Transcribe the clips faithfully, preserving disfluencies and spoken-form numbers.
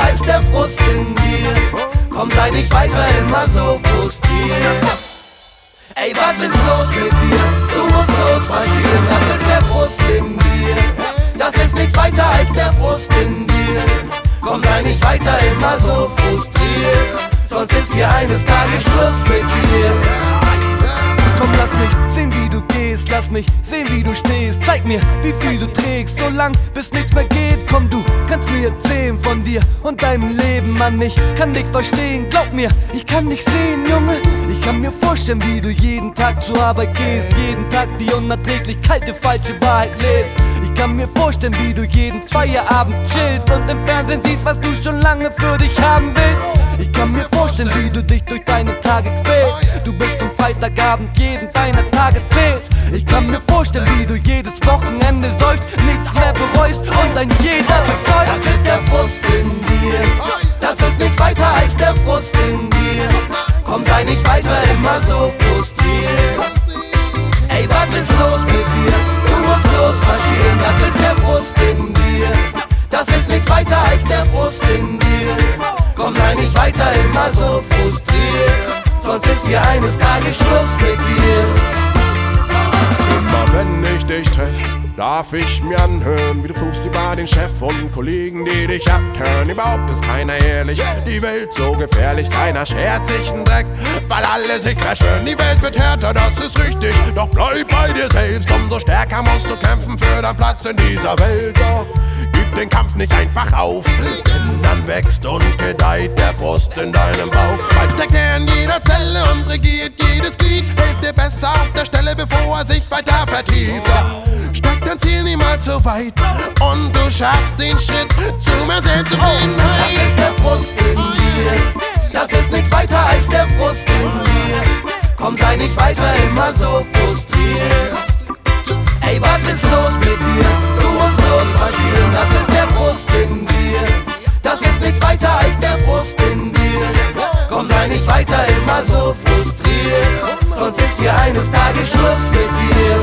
als der Frust in dir. Komm, sei nicht weiter immer so frustriert. Ey, was ist los mit dir? Du musst losmarschieren, das ist der Frust in dir. Das ist nichts weiter als der Frust in dir. Komm, sei nicht weiter immer so frustriert, sonst ist hier eines Tages Schluss mit dir. Komm, lass mich sehen, wie du gehst, lass mich sehen, wie du stehst. Zeig mir, wie viel du trägst, so lang, bis nichts mehr geht. Komm, du kannst mir erzählen von dir und deinem Leben, Mann. Ich kann dich verstehen, glaub mir, ich kann dich sehen, Junge. Ich kann mir vorstellen, wie du jeden Tag zur Arbeit gehst, jeden Tag die unerträglich kalte, falsche Wahrheit lebst. Ich kann mir vorstellen, wie du jeden Feierabend chillst und im Fernsehen siehst, was du schon lange für dich haben willst. Ich kann mir vorstellen, wie du dich durch deine Tage quälst. Du bist zum Freitagabend jeden deiner Tage zählst. Ich kann mir vorstellen, wie du jedes Wochenende säufst, nichts mehr bereust und ein jeder bezeugt. Das ist der Frust in dir, das ist nichts weiter als der Frust in dir. Komm, sei nicht weiter immer so frustriert. Ey, was ist los mit dir? Du musst losmarschieren, das ist der Frust in dir. Das ist nichts weiter als der Frust in dir. Komm, sei nicht weiter immer so frustriert, sonst ist hier eines Tages Schluss mit dir. Immer wenn ich dich treff, darf ich mir anhören, wie du fluchst über den Chef und Kollegen, die dich abtören. Überhaupt ist keiner ehrlich, die Welt so gefährlich, keiner schert sich einen Dreck, weil alle sich verschwören. Die Welt wird härter, das ist richtig, doch bleib bei dir selbst. Umso stärker musst du kämpfen für deinen Platz in dieser Welt. Doch gib den Kampf nicht einfach auf, denn dann wächst und gedeiht der Frust in deinem Bauch. Bald steckt er in jeder Zelle und regiert jedes Glied. Hilft dir besser auf der Stelle, bevor er sich weiter vertieft. Steigt dein Ziel niemals so weit und du schaffst den Schritt zu mehr Selbstzufriedenheit. Das ist der Frust in dir, das ist nichts weiter als der Frust in dir. Komm, sei nicht weiter immer so frustriert. Ey, was ist los mit dir? Du musst losmarschieren, das ist der Frust in dir. Das ist nichts weiter als der Frust in dir. Komm, sei nicht weiter immer so frustriert, sonst ist hier eines Tages Schluss mit dir.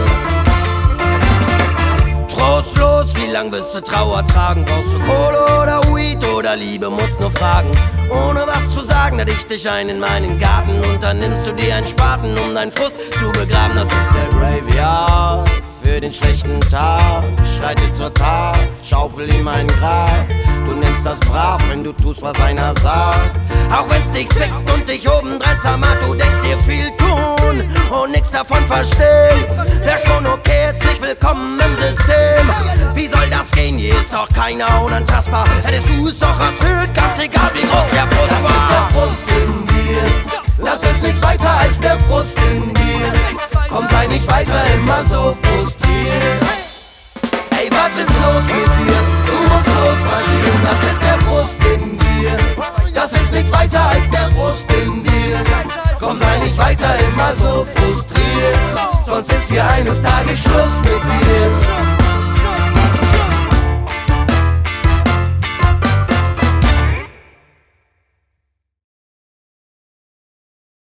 Trostlos, wie lang wirst du Trauer tragen? Brauchst du Kohle oder Weed oder Liebe, musst nur fragen. Ohne was zu sagen, da dich dich ein in meinen Garten und dann nimmst du dir einen Spaten, um deinen Frust zu begraben. Das ist der Graveyard für den schlechten Tag. Schreite zur Tat, schaufel ihm ein Grab. Du nennst das brav, wenn du tust, was einer sagt. Auch wenn's dich fickt und dich obendrein zermatt, du denkst dir viel tun und nix davon verstehen. Wär schon okay, herzlich willkommen im System. Wie soll das gehen? Hier ist doch keiner unantastbar. Hättest du es doch erzählt, ganz egal wie groß der Frust war. Das ist der Frust in dir, das ist nichts weiter als der Frust in dir. Komm, sei nicht weiter immer so frustriert. Ey, was ist los mit dir? Du musst losmarschieren, das ist der Frust in dir. Das ist nichts weiter als der Frust in dir. Komm, sei nicht weiter immer so frustriert, sonst ist hier eines Tages Schluss mit dir.